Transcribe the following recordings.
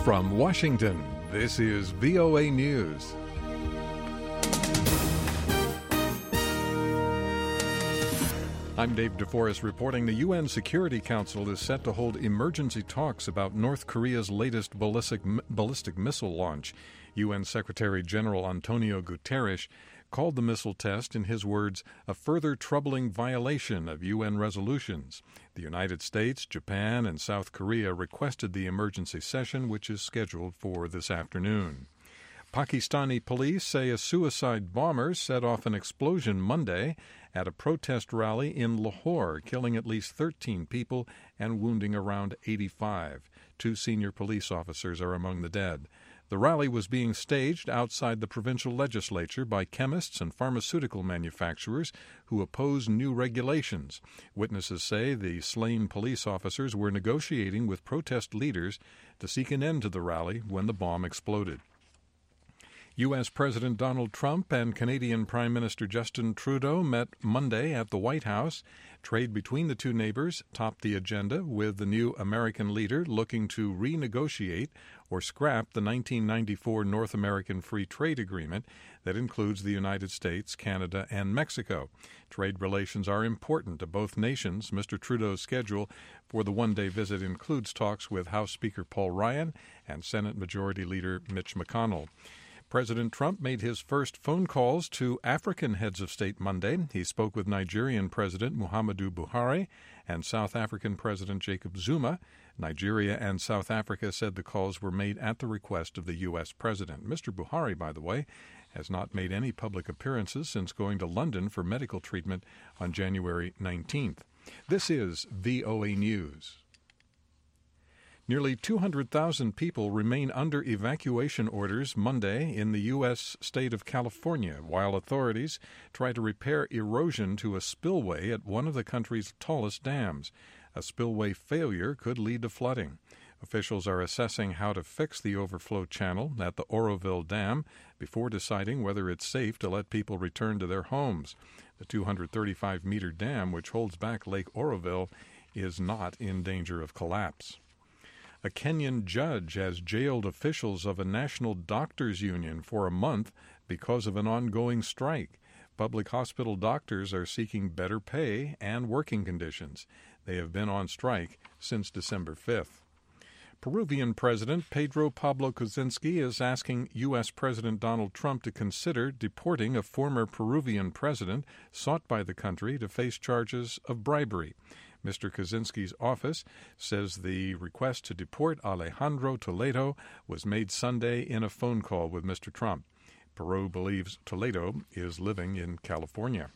From Washington, this is VOA News. I'm Dave DeForest reporting the UN Security Council is set to hold emergency talks about North Korea's latest ballistic missile launch. UN Secretary General Antonio Guterres called the missile test, in his words, a further troubling violation of UN resolutions. The United States, Japan, and South Korea requested the emergency session, which is scheduled for this afternoon. Pakistani police say a suicide bomber set off an explosion Monday at a protest rally in Lahore, killing at least 13 people and wounding around 85. 2 senior police officers are among the dead. The rally was being staged outside the provincial legislature by chemists and pharmaceutical manufacturers who oppose new regulations. Witnesses say the slain police officers were negotiating with protest leaders to seek an end to the rally when the bomb exploded. U.S. President Donald Trump and Canadian Prime Minister Justin Trudeau met Monday at the White House. Trade between the two neighbors topped the agenda, with the new American leader looking to renegotiate or scrap the 1994 North American Free Trade Agreement that includes the United States, Canada, and Mexico. Trade relations are important to both nations. Mr. Trudeau's schedule for the one-day visit includes talks with House Speaker Paul Ryan and Senate Majority Leader Mitch McConnell. President Trump made his first phone calls to African heads of state Monday. He spoke with Nigerian President Muhammadu Buhari and South African President Jacob Zuma. Nigeria and South Africa said the calls were made at the request of the U.S. president. Mr. Buhari, by the way, has not made any public appearances since going to London for medical treatment on January 19th. This is VOA News. Nearly 200,000 people remain under evacuation orders Monday in the U.S. state of California, while authorities try to repair erosion to a spillway at one of the country's tallest dams. A spillway failure could lead to flooding. Officials are assessing how to fix the overflow channel at the Oroville Dam before deciding whether it's safe to let people return to their homes. The 235-meter dam, which holds back Lake Oroville, is not in danger of collapse. A Kenyan judge has jailed officials of a national doctors' union for a month because of an ongoing strike. Public hospital doctors are seeking better pay and working conditions. They have been on strike since December 5th. Peruvian President Pedro Pablo Kuczynski is asking U.S. President Donald Trump to consider deporting a former Peruvian president sought by the country to face charges of bribery. Mr. Kuczynski's office says the request to deport Alejandro Toledo was made Sunday in a phone call with Mr. Trump. Peru believes Toledo is living in California.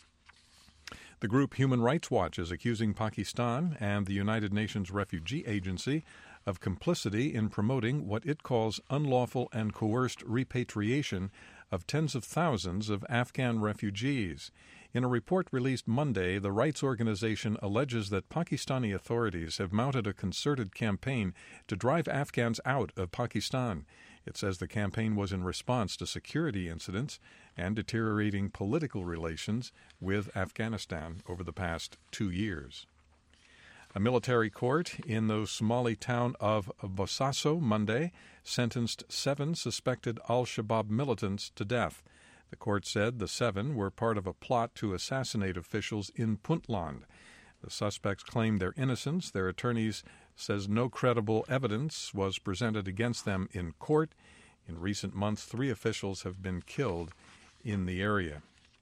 The group Human Rights Watch is accusing Pakistan and the United Nations Refugee Agency of complicity in promoting what it calls unlawful and coerced repatriation of tens of thousands of Afghan refugees. In a report released Monday, the rights organization alleges that Pakistani authorities have mounted a concerted campaign to drive Afghans out of Pakistan. It says the campaign was in response to security incidents and deteriorating political relations with Afghanistan over the past 2 years. A military court in the Somali town of Bosaso Monday sentenced 7 suspected al-Shabaab militants to death. The court said the 7 were part of a plot to assassinate officials in Puntland. The suspects claimed their innocence. Their attorneys says no credible evidence was presented against them in court. In recent months, 3 officials have been killed in the area.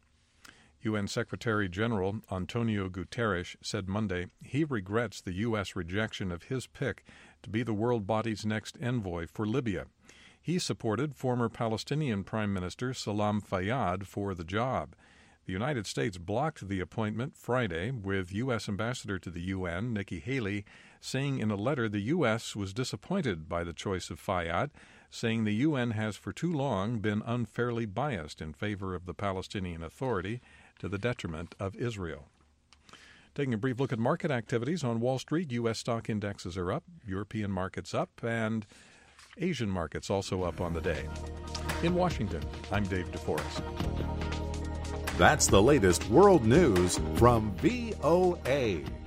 UN Secretary General Antonio Guterres said Monday he regrets the U.S. rejection of his pick to be the world body's next envoy for Libya. He supported former Palestinian Prime Minister Salam Fayyad for the job. The United States blocked the appointment Friday, with U.S. Ambassador to the UN, Nikki Haley, saying in a letter the U.S. was disappointed by the choice of Fayyad, saying the UN has for too long been unfairly biased in favor of the Palestinian Authority to the detriment of Israel. Taking a brief look at market activities on Wall Street, U.S. stock indexes are up, European markets up, and Asian markets also up on the day. In Washington, I'm Dave DeForest. That's the latest world news from VOA.